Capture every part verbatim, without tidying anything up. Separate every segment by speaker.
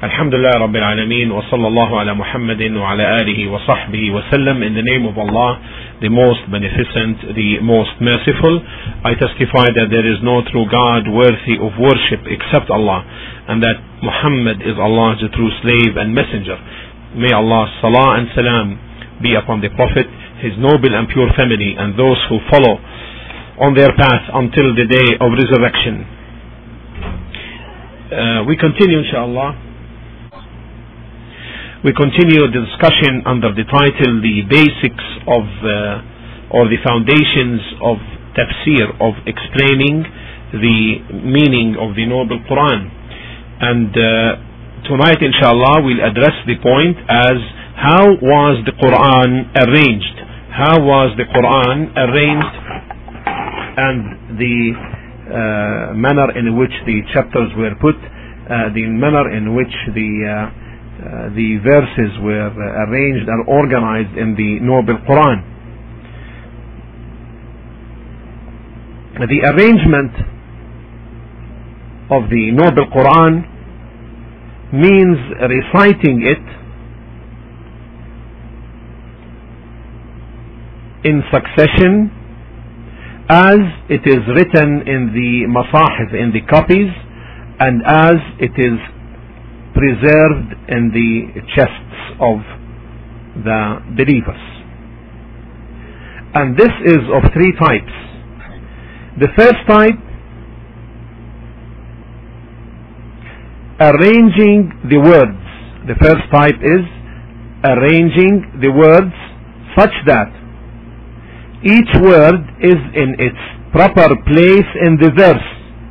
Speaker 1: Alhamdulillah Rabbil Alameen wa sallallahu ala Muhammadin wa ala alihi wa sahbihi wa sallam. In the name of Allah, the most beneficent, the most merciful, I testify that there is no true God worthy of worship except Allah, and that Muhammad is Allah's true slave and messenger. May Allah's salah and salam be upon the Prophet, his noble and pure family, and those who follow on their path until the day of resurrection. Uh, we continue, inshallah. We continue the discussion under the title The Basics of uh, or the Foundations of Tafsir, of explaining the meaning of the Noble Quran. And uh, tonight inshallah we'll address the point as how was the Quran arranged? How was the Quran arranged, and the uh, manner in which the chapters were put, uh, the manner in which the uh, Uh, the verses were uh, arranged and organized in the Noble Quran. The arrangement of the Noble Quran means reciting it in succession as it is written in the masahif, in the copies, and as it is preserved in the chests of the believers. And this is of three types. The first type, arranging the words. The first type is arranging the words such that each word is in its proper place in the verse.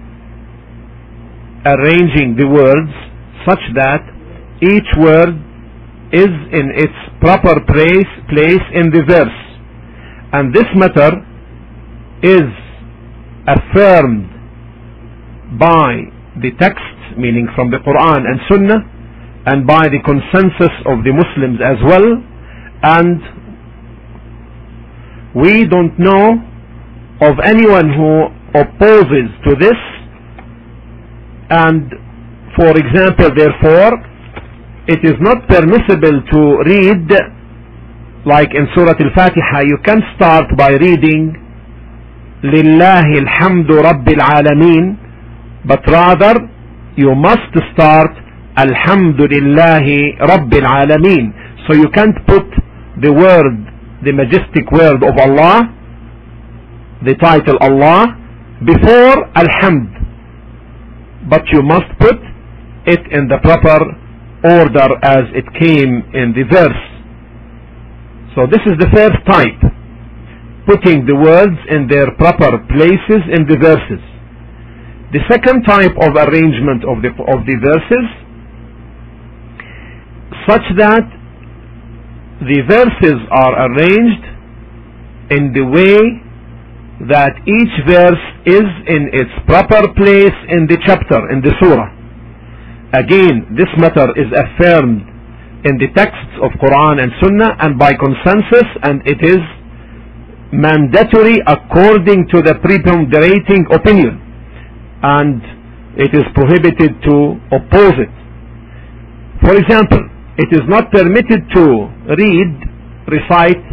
Speaker 1: Arranging the words such that each word is in its proper place, place in the verse. And this matter is affirmed by the texts, meaning from the Quran and Sunnah, and by the consensus of the Muslims as well. And we don't know of anyone who opposes to this. And for example, therefore, it is not permissible to read, like in Surah Al-Fatiha, you can start by reading Lillahi alhamdu rabbil alameen, but rather you must start Alhamdulillahi rabbil alameen. So you can't put the word, the majestic word of Allah, the title Allah, before Alhamd, but you must put it in the proper order as it came in the verse. So this is the first type, putting the words in their proper places in the verses. The second type of arrangement of the of the verses, such that the verses are arranged in the way that each verse is in its proper place in the chapter, in the surah. Again, this matter is affirmed in the texts of Quran and Sunnah and by consensus, and it is mandatory according to the preponderating opinion, and it is prohibited to oppose it. For example, it is not permitted to read, recite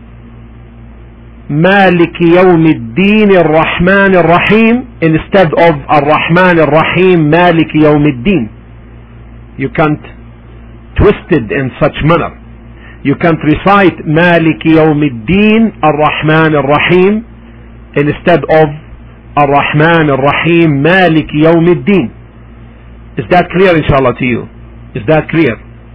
Speaker 1: Maliki Yawmiddin Ar-Rahman Ar-Rahim instead of Ar-Rahman Ar-Rahim Maliki Yawmiddin. You can't twist it in such manner. You can't recite Maliki Yawmiddin Ar-Rahman Ar-Rahim instead of Ar-Rahman Ar-Rahim Maliki Yawmiddin. Is that clear, inshallah, to you? Is that clear?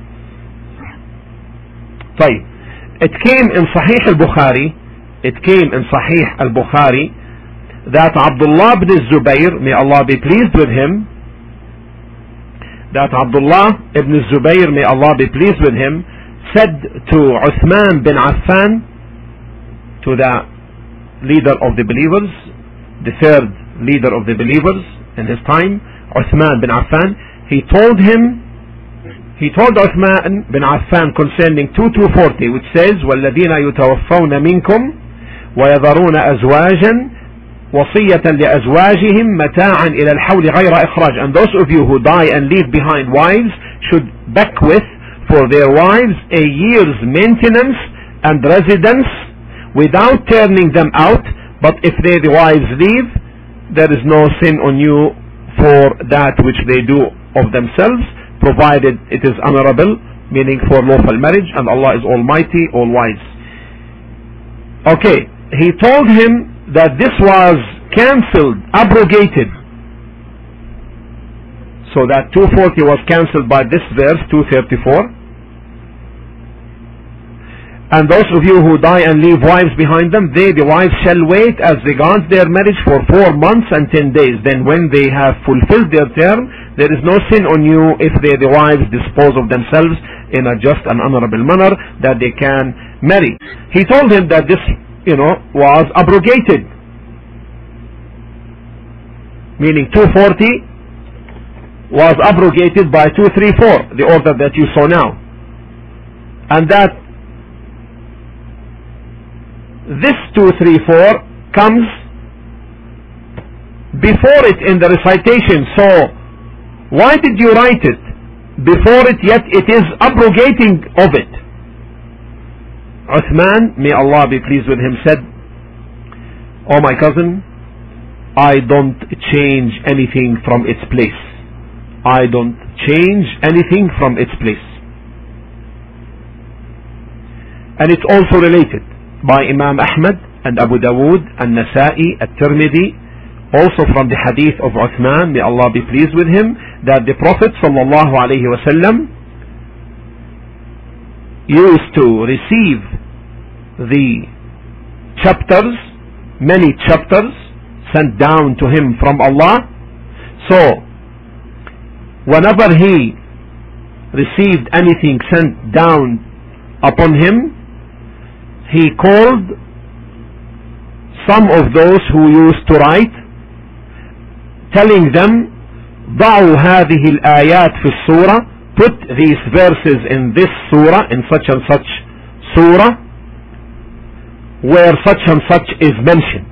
Speaker 1: طيب. It came in Sahih al-Bukhari, it came in Sahih al-Bukhari that Abdullah ibn Zubayr, may Allah be pleased with him, that Abdullah ibn Zubayr, may Allah be pleased with him, said to Uthman bin Affan, to the leader of the believers, the third leader of the believers in his time, Uthman bin Affan, he told him, he told Uthman bin Affan concerning two two forty, which says, وَالَّذِينَ يُتَوَفَّوْنَ مِنْكُمْ وَيَذَرُونَ أَزْوَاجًا وصية لأزواجهم متاعا إلى الحول غير إخراج. And those of you who die and leave behind wives should bequeath for their wives a year's maintenance and residence without turning them out, but if they, the wives, leave, there is no sin on you for that which they do of themselves, provided it is honorable, meaning for lawful marriage, and Allah is Almighty, All-Wise. Okay, he told him that this was cancelled, abrogated. So that two forty was cancelled by this verse, two thirty-four. And those of you who die and leave wives behind them, they, the wives, shall wait as regards their marriage for four months and ten days. Then when they have fulfilled their term, there is no sin on you if they, the wives, dispose of themselves in a just and honorable manner that they can marry. He told him that this, you know, was abrogated. Meaning two forty was abrogated by two thirty-four, the order that you saw now. And that this two thirty-four comes before it in the recitation. So why did you write it before it, yet it is abrogating of it? Uthman, may Allah be pleased with him, said, "Oh my cousin, I don't change anything from its place. I don't change anything from its place." And it's also related by Imam Ahmad and Abu Dawood and Nasa'i at-Tirmidhi, also from the hadith of Uthman, may Allah be pleased with him, that the Prophet sallallahu alaihi wasallam used to receive the chapters, many chapters sent down to him from Allah. So whenever he received anything sent down upon him, he called some of those who used to write, telling them, ضعوا هذه الآيات في السورة, put these verses in this surah, in such and such surah, where such and such is mentioned.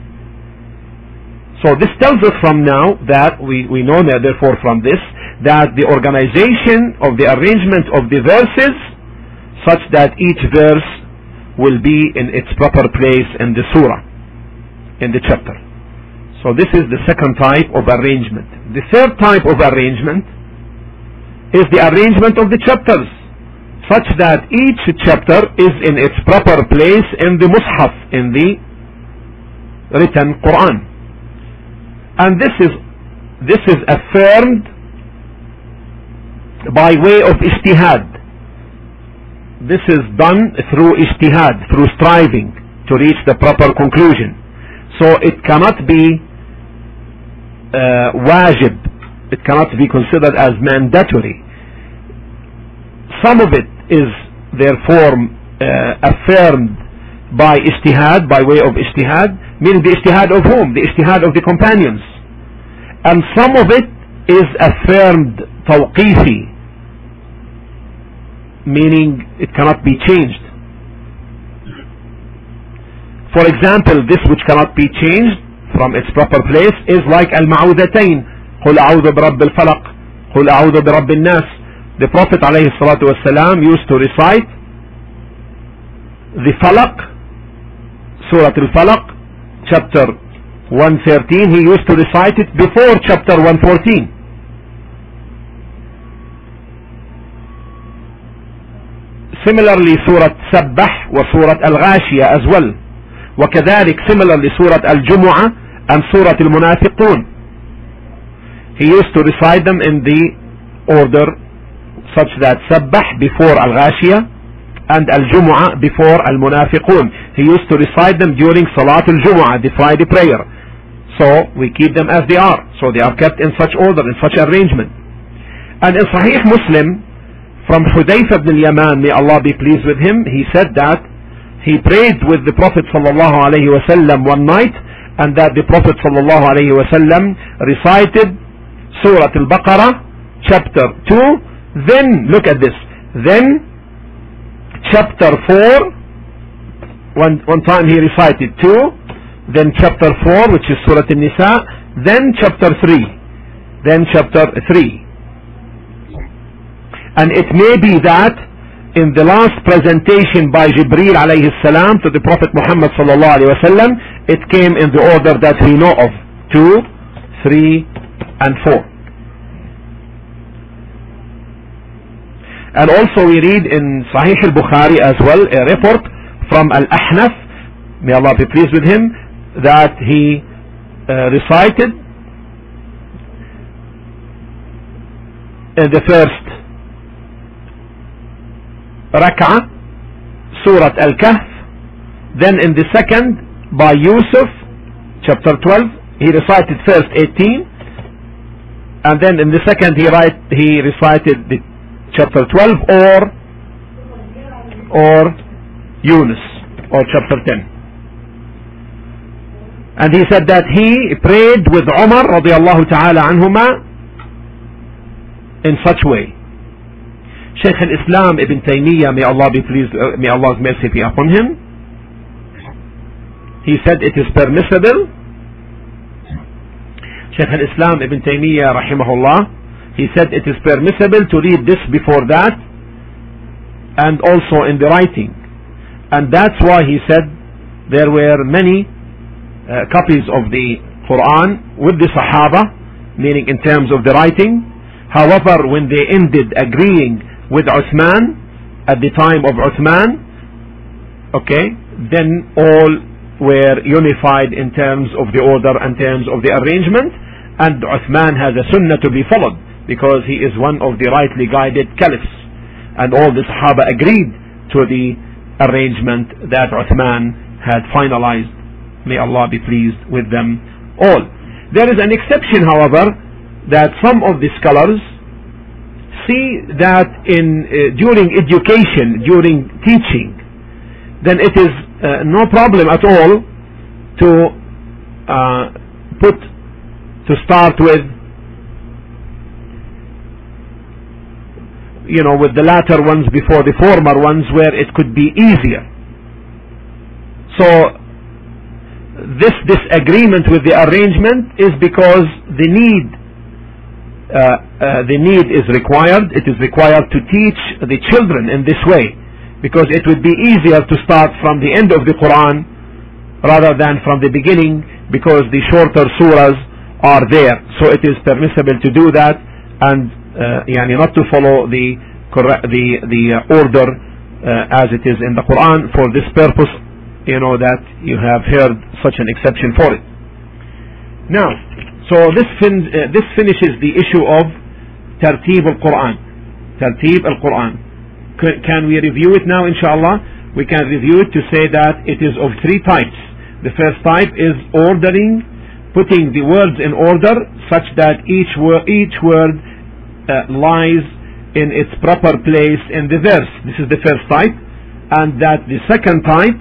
Speaker 1: So this tells us from now that we, we know that therefore from this that the organization of the arrangement of the verses such that each verse will be in its proper place in the surah, in the chapter. So this is the second type of arrangement. The third type of arrangement is the arrangement of the chapters, such that each chapter is in its proper place in the Mus'haf, in the written Quran. And this is this is affirmed by way of ijtihad. This is done through ijtihad, through striving to reach the proper conclusion. So it cannot be uh, wajib, it cannot be considered as mandatory. Some of it is therefore uh, affirmed by ijtihad, by way of ijtihad, meaning the ijtihad of whom? The ijtihad of the companions. And some of it is affirmed tawqifi, meaning it cannot be changed. For example, this which cannot be changed from its proper place is like al-ma'udatayn, قُلْ أَعُوذُ بِرَبِّ الْفَلَقِ قُلْ أَعُوذُ بِرَبِّ النَّاسِ. The Prophet alayhi salatu wasalam used to recite the Falaq, Surah Al-Falaq, chapter one thirteen. He used to recite it before chapter one fourteen. Similarly, Surah Sabbah wa Surah Al-Ghashiyah as well. وكذلك similarly Surah Al-Jumu'ah and Surah Al-Munafiqun. He used to recite them in the order such that Sabbah before Al-Ghashiyah and Al-Jumu'ah before Al-Munafiqun. He used to recite them during Salat Al-Jumu'ah, the Friday prayer. So we keep them as they are. So they are kept in such order, in such arrangement. And in Sahih Muslim, from Hudayfa ibn al-Yaman, may Allah be pleased with him, he said that he prayed with the Prophet sallallahu alaihi wasallam one night, and that the Prophet sallallahu alaihi wasallam recited Surah Al-Baqarah, chapter two, then, look at this, then chapter four, one, one time he recited two, then chapter four, which is Surah An-Nisa, then chapter three, then chapter three. And it may be that in the last presentation by Jibreel alayhi salam to the Prophet Muhammad sallallahu alayhi wasallam, it came in the order that we know of, two, three, and four. And also we read in Sahih al-Bukhari as well a report from Al-Ahnaf, may Allah be pleased with him, that he uh, recited in the first rak'ah Surah Al-Kahf, then in the second by Yusuf chapter twelve he recited first eighteen, and then in the second he, write, he recited the chapter twelve or or Yunus or chapter ten. And he said that he prayed with Umar radiallahu ta'ala anhuma in such way. Shaykh al-Islam Ibn Taymiyyah, may Allah be pleased, uh, may Allah's mercy be upon him, he said it is permissible. Shaykh al-Islam Ibn Taymiyyah rahimahullah, he said it is permissible to read this before that and also in the writing. And that's why he said there were many uh, copies of the Quran with the Sahaba, meaning in terms of the writing. However, when they ended agreeing with Uthman at the time of Uthman, okay, then all were unified in terms of the order and terms of the arrangement, and Uthman has a sunnah to be followed because he is one of the rightly guided caliphs, and all the Sahaba agreed to the arrangement that Uthman had finalized. May Allah be pleased with them all. There is an exception, however, that some of the scholars see that in uh, during education, during teaching, then it is uh, no problem at all to uh, put to start with, you know, with the latter ones before the former ones, where it could be easier. So this disagreement with the arrangement is because the need Uh, uh, the need is required. It is required to teach the children in this way, because it would be easier to start from the end of the Quran rather than from the beginning, because the shorter surahs are there. So it is permissible to do that, and uh, yani not to follow the the the uh, order uh, as it is in the Quran. For this purpose, you know that you have heard such an exception for it. Now, so this fin uh, this finishes the issue of Tartib al-Quran. Tartib al-Quran. C can we review it now, inshallah? We can review it to say that it is of three types. The first type is ordering, putting the words in order such that each, wor each word uh, lies in its proper place in the verse. This is the first type. And that the second type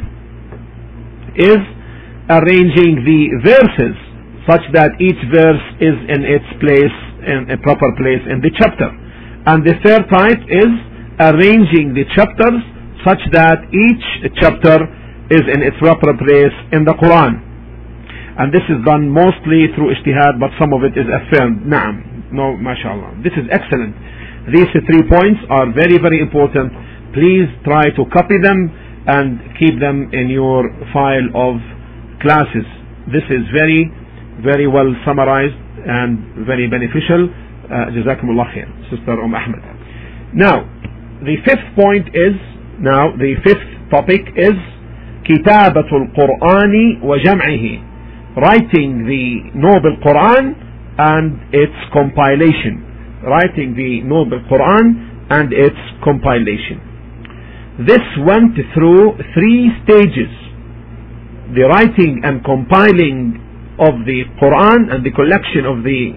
Speaker 1: is arranging the verses such that each verse is in its place, in a proper place in the chapter. And the third type is arranging the chapters such that each chapter is in its proper place in the Quran. And this is done mostly through ijtihad, but some of it is affirmed. Naam. No, mashallah. This is excellent. These three points are very, very important. Please try to copy them and keep them in your file of classes. This is very very well summarized and very beneficial. uh, Jazakumullah khair, Sister Umm Ahmed. Now the fifth point is, now the fifth topic is Kitabatul Qur'ani wa Jam'ihi, writing the Noble Quran and its compilation. Writing the Noble Quran and its compilation. This went through three stages. The writing and compiling of the Quran and the collection of the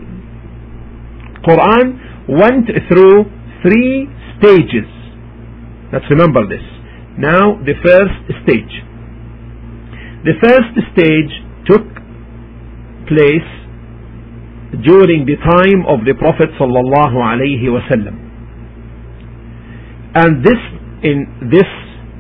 Speaker 1: Quran went through three stages. Let's remember this. Now the first stage. The first stage took place during the time of the Prophet sallallahu alaihi wasallam, and this in this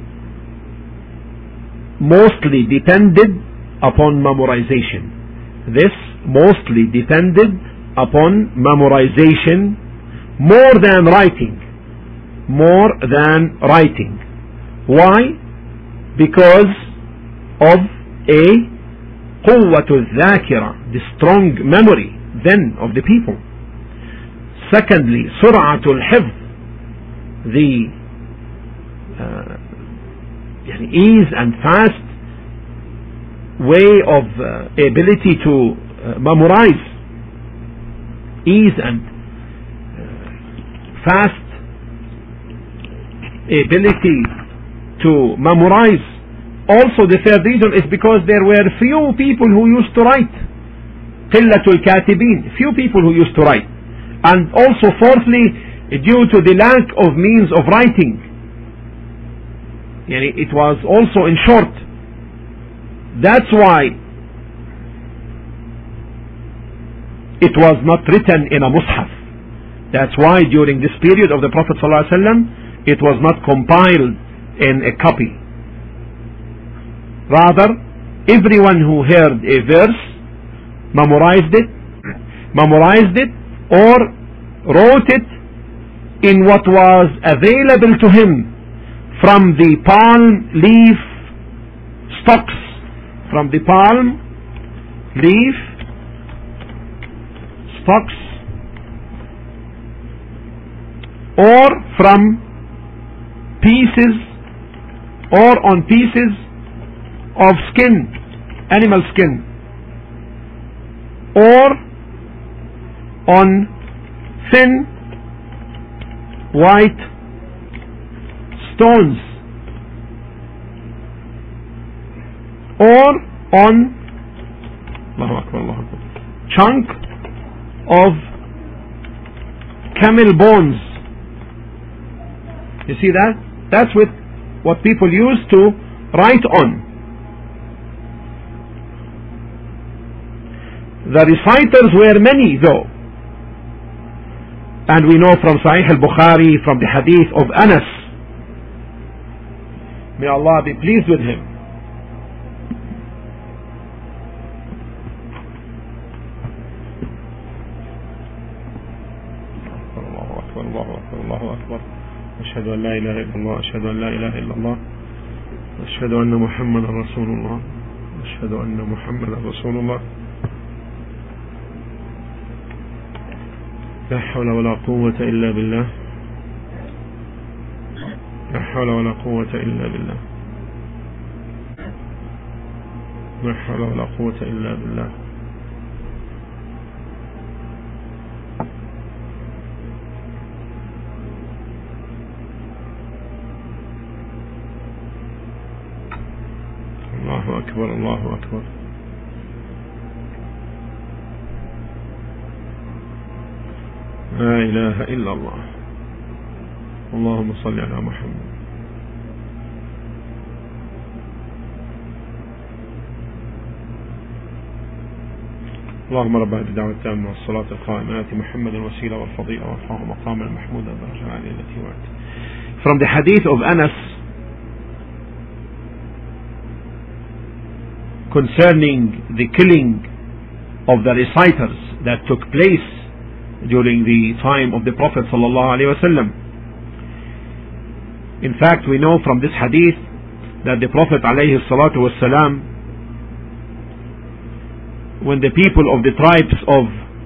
Speaker 1: mostly depended upon memorization. This mostly depended upon memorization more than writing. more than writing. Why? Because of a قوة الذاكرة, the strong memory then of the people. Secondly, سرعة الحفظ, the uh, ease and fast way of uh, ability to uh, memorize, ease and uh, fast ability to memorize. Also the third reason is because there were few people who used to write, قلة الكاتبين, few people who used to write. And also fourthly, due to the lack of means of writing, yani it was also in short. That's why it was not written in a mushaf. That's why during this period of the Prophet ﷺ it was not compiled in a copy. Rather, everyone who heard a verse memorized it, memorized it or wrote it in what was available to him from the palm leaf stalks, from the palm leaf stalks, or from pieces or on pieces of skin, animal skin, or on thin white stones, or on Allahu Akbar, Allahu Akbar, chunk of camel bones. You see that? That's with what people used to write on. The reciters were many though, and we know from Sahih al-Bukhari, from the hadith of Anas, may Allah be pleased with him, Allahu Akbar, Allahu Akbar, Allahu Akbar, ashhadu an la ilaha illallah, ashhadu an la ilaha illallah, ashhadu anna Muhammadan Rasulullah, ashhadu anna Muhammadan Rasulullah. لا حول ولا قوة إلا بالله, لا حول ولا قوة إلا بالله, لا حول ولا قوة إلا بالله. الله أكبر, الله أكبر. لا إله إلا الله. اللهم صل على محمد. اللهم رب هذه الدعوة التامة والصلاة القائمة آت محمد الوسيلة والفضيلة وارفعه مقاما محمودا درجة العالية التي وعدت. From the hadith of Anas concerning the killing of the reciters that took place during the time of the Prophet sallallahu alaihi wasallam. In fact, we know from this hadith that the Prophet alayhi salatu wasalam, when the people of the tribes of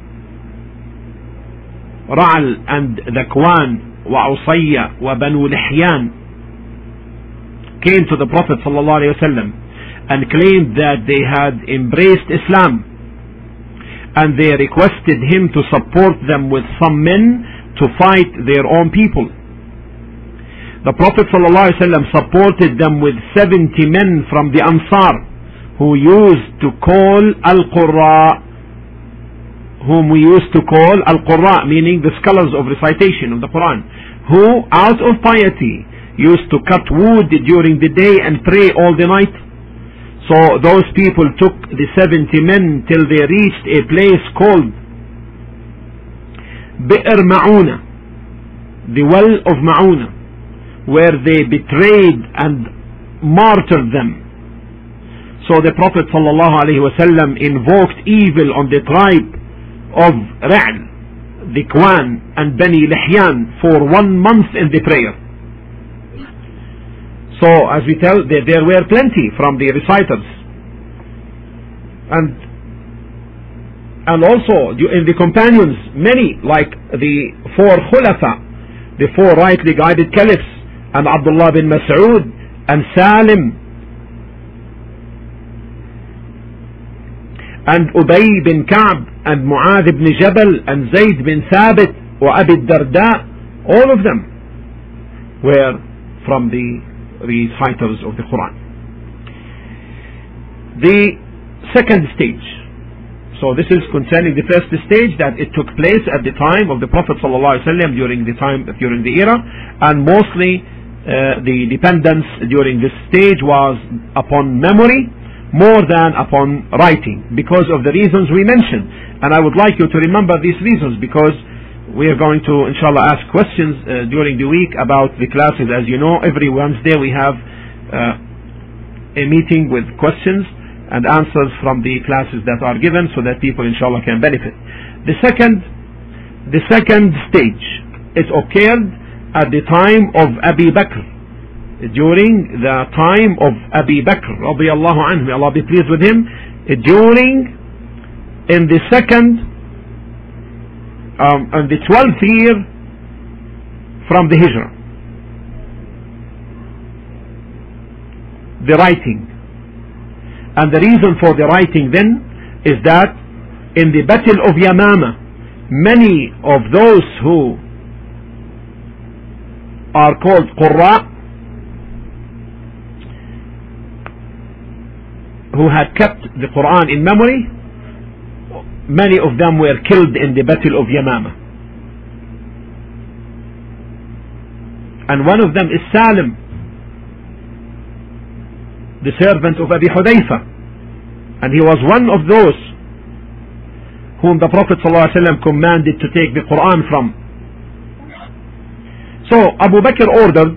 Speaker 1: Ra'al and Dhakwan wa Usayya wa Banu Lihyan came to the Prophet sallallahu alaihi wasallam and claimed that they had embraced Islam, and they requested him to support them with some men to fight their own people. The Prophet ﷺ supported them with seventy men from the Ansar, who used to call Al-Qurra, whom we used to call Al-Qurra, meaning the scholars of recitation of the Quran, who out of piety used to cut wood during the day and pray all the night. So those people took the seventy men till they reached a place called Bi'r Ma'una, the well of Ma'una, where they betrayed and martyred them. So the Prophet sallallahu alaihi wasallam invoked evil on the tribe of Ra'al Dhikwan and Bani Lihyan for one month in the prayer. So as we tell, there, there were plenty from the reciters. And and also in the companions, many, like the four Khulafa, the four rightly guided caliphs, and Abdullah bin Mas'ud, and Salim, and Ubay bin Ka'b, and Mu'adh ibn Jabal, and Zayd bin Thabit, or Abi Darda, all of them were from the reciters of the Quran. The second stage. So this is concerning the first stage, that it took place at the time of the Prophet ﷺ, during the time during the era, and mostly uh, the dependence during this stage was upon memory more than upon writing, because of the reasons we mentioned. And I would like you to remember these reasons, because we are going to inshallah ask questions uh, during the week about the classes. As you know, every Wednesday we have uh, a meeting with questions and answers from the classes that are given, so that people inshallah can benefit. The second the second stage, it occurred at the time of Abi Bakr, during the time of Abi Bakr radiyallahu anhu, may Allah be pleased with him, during in the second um, and the twelfth year from the Hijrah, the writing. And the reason for the writing then is that in the Battle of Yamama, many of those who are called Qurra, who had kept the Quran in memory, many of them were killed in the Battle of Yamama. And one of them is Salim, the servant of Abi Hudayfa, and he was one of those whom the Prophet ﷺ commanded to take the Quran from. So Abu Bakr ordered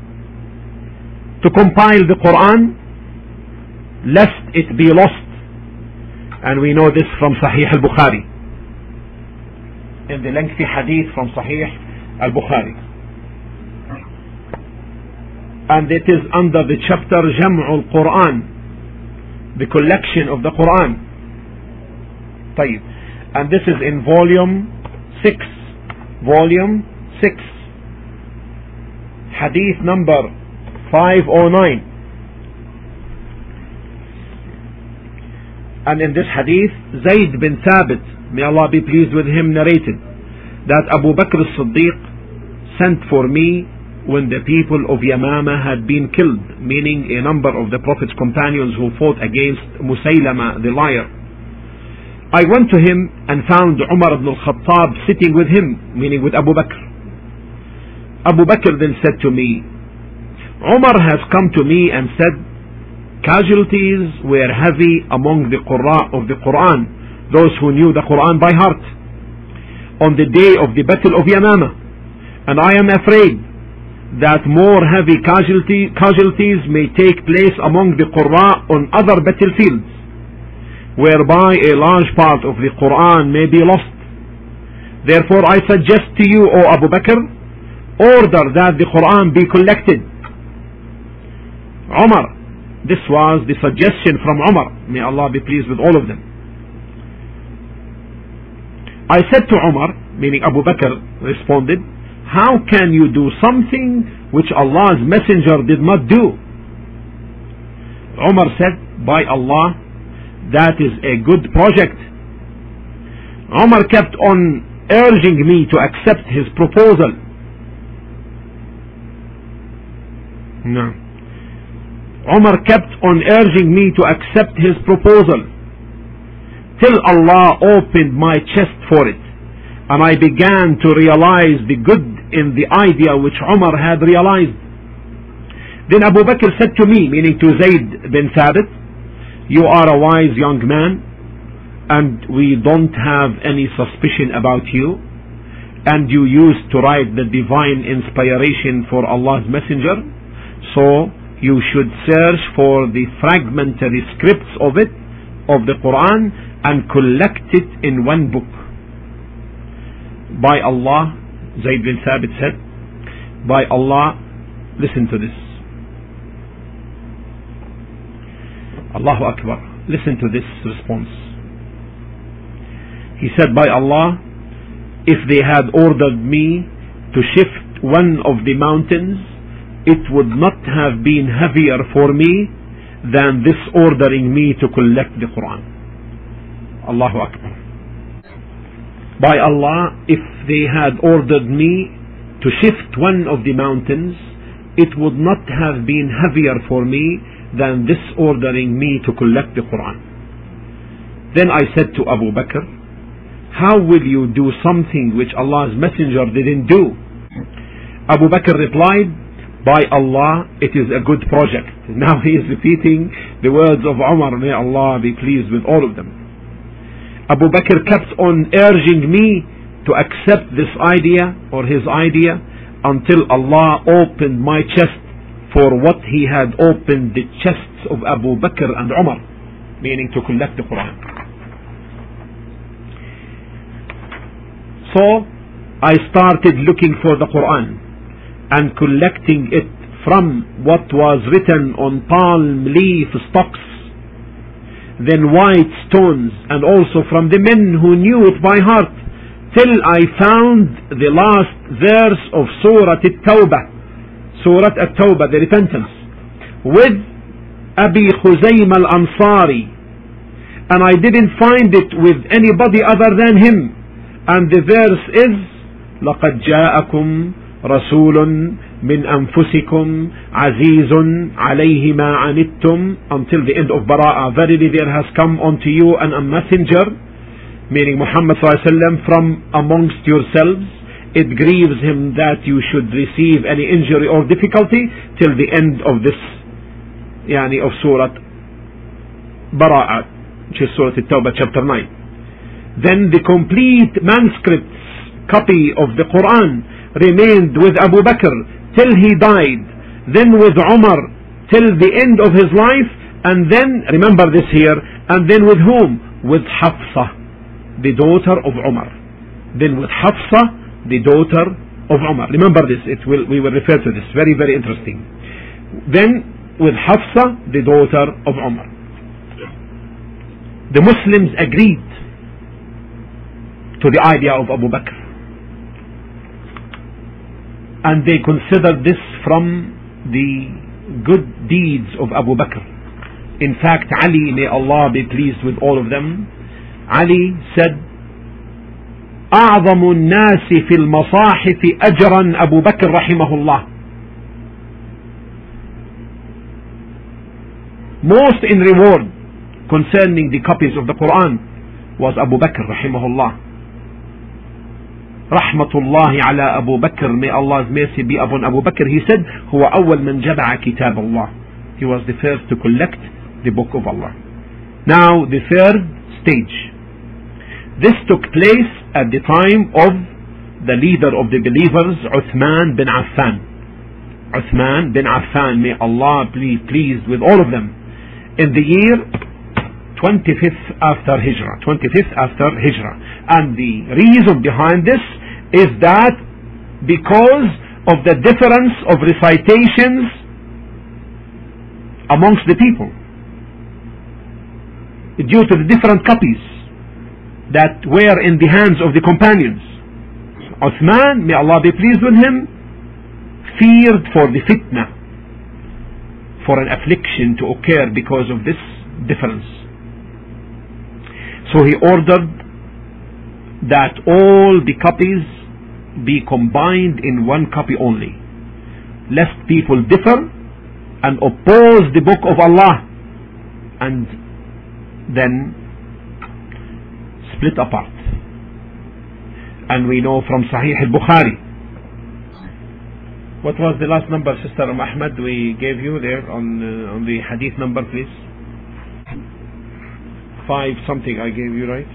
Speaker 1: to compile the Quran lest it be lost, and we know this from Sahih al-Bukhari, in the lengthy hadith from Sahih al-Bukhari, and it is under the chapter Jam'ul Quran, the collection of the Quran. طيب. And this is in volume six, volume six, hadith number five oh nine. And in this hadith, Zayd bin Thabit, may Allah be pleased with him, narrated that Abu Bakr as-Siddiq sent for me when the people of Yamama had been killed, meaning a number of the Prophet's companions who fought against Musaylama the liar. I went to him and found Umar ibn al-Khattab sitting with him, meaning with Abu Bakr. Abu Bakr then said to me, Umar has come to me and said, casualties were heavy among the Qurra of the Quran, those who knew the Quran by heart, on the day of the Battle of Yamama, and I am afraid that more heavy casualty, casualties may take place among the Qurra on other battlefields, whereby a large part of the Quran may be lost. Therefore I suggest to you, O Abu Bakr, order that the Quran be collected. Umar, this was the suggestion from Umar, may Allah be pleased with all of them. I said to Umar, meaning Abu Bakr responded, how can you do something which Allah's messenger did not do? Umar said, by Allah, that is a good project. Umar kept on urging me to accept his proposal. No. Umar kept on urging me to accept his proposal till Allah opened my chest for it, and I began to realize the good in the idea which Umar had realized. Then Abu Bakr said to me, meaning to Zayd bin Thabit, you are a wise young man and we don't have any suspicion about you, and you used to write the divine inspiration for Allah's messenger, so you should search for the fragmentary scripts of it, of the Quran, and collect it in one book. by Allah, Zayd bin Thabit said, by Allah, listen to this. Allahu Akbar. Listen to this response. He said, by Allah, if they had ordered me to shift one of the mountains, it would not have been heavier for me than this ordering me to collect the Quran. Allahu Akbar. By Allah, if they had ordered me to shift one of the mountains, it would not have been heavier for me than this ordering me to collect the Quran. Then I said to Abu Bakr, how will you do something which Allah's messenger didn't do? Abu Bakr replied, by Allah, it is a good project. Now he is repeating the words of Umar, may Allah be pleased with all of them. Abu Bakr kept on urging me to accept this idea or his idea until Allah opened my chest for what he had opened the chests of Abu Bakr and Umar, meaning to collect the Quran. So I started looking for the Quran and collecting it from what was written on palm leaf stalks, then white stones, and also from the men who knew it by heart, till I found the last verse of Surah At-Tawbah, Surah At-Tawbah, the repentance, with Abi Khuzaym al-Ansari, and I didn't find it with anybody other than him, and the verse is لَقَدْ جَاءَكُمْ رَسُولٌ مِّنْ أَنفُسِكُمْ عَزِيزٌ عَلَيْهِ مَا عَنِتُّمْ, until the end of Bara'ah. Verily there has come unto you an, a messenger, meaning Muhammad sallallahu alaihi wasallam, from amongst yourselves. It grieves him that you should receive any injury or difficulty, till the end of this yani of Surah Bara'ah, which is Surah At-Tawbah chapter nine. Then the complete manuscript copy of the Quran remained with Abu Bakr till he died, then with Umar till the end of his life, and then, remember this here, and then with whom? With Hafsa, the daughter of Umar. Then with Hafsa, the daughter of Umar. Remember this, it will, we will refer to this, very very interesting. Then with Hafsa, the daughter of Umar. The Muslims agreed to the idea of Abu Bakr, and they considered this from the good deeds of Abu Bakr. In fact, Ali, may Allah be pleased with all of them, Ali said, أعظم الناس في المصاحف أجرا أبو بكر رحمه الله. Most in reward concerning the copies of the Quran was Abu Bakr رحمه الله. رحمة الله على أبو بكر, may Allah's mercy be upon Abu Bakr. He said, هو أول من جمع كتاب الله. He was the first to collect the book of Allah. Now the third stage. This took place at the time of the leader of the believers, Uthman bin Affan. Uthman bin Affan, may Allah be pleased with all of them, in the year twenty-fifth after Hijrah. twenty-fifth after Hijrah. And the reason behind this is that because of the difference of recitations amongst the people, due to the different copies that were in the hands of the companions. Uthman, may Allah be pleased with him, feared for the fitna, for an affliction to occur because of this difference. So he ordered that all the copies be combined in one copy only, lest people differ and oppose the book of Allah and then split apart. And we know from Sahih al-Bukhari. What was the last number, Sister Ahmad, we gave you there on uh, on the hadith number, please? Five something I gave you, right?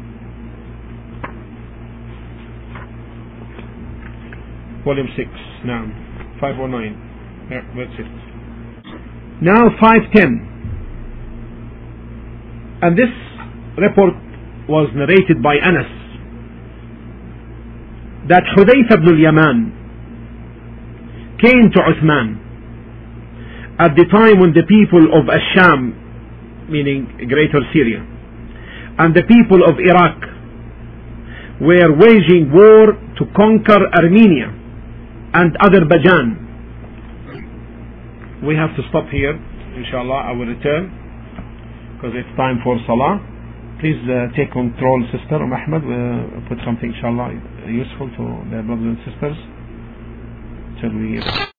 Speaker 1: Volume six, now five oh nine. Yeah, that's it. Now five ten. And this report was narrated by Anas that Hudayfa ibn al-Yaman came to Uthman at the time when the people of Asham, meaning Greater Syria, and the people of Iraq were waging war to conquer Armenia and Azerbaijan. We have to stop here. Inshallah, I will return because it's time for Salah. Please uh, take control, Sister Ahmed. Uh, put something, inshallah, useful to the brothers and sisters till we